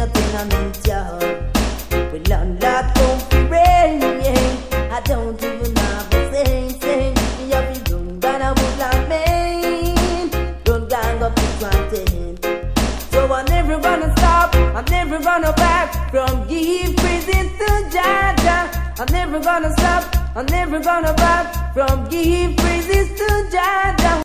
a tenement yard. We landlord come to rain. I don't even have a say. You have to run by the woodland main. Don't gang up the content. So I'm never gonna stop. I'm never gonna back from give praises to Jaja. I'm never gonna stop. I'm never gonna back from give praises to Jaja.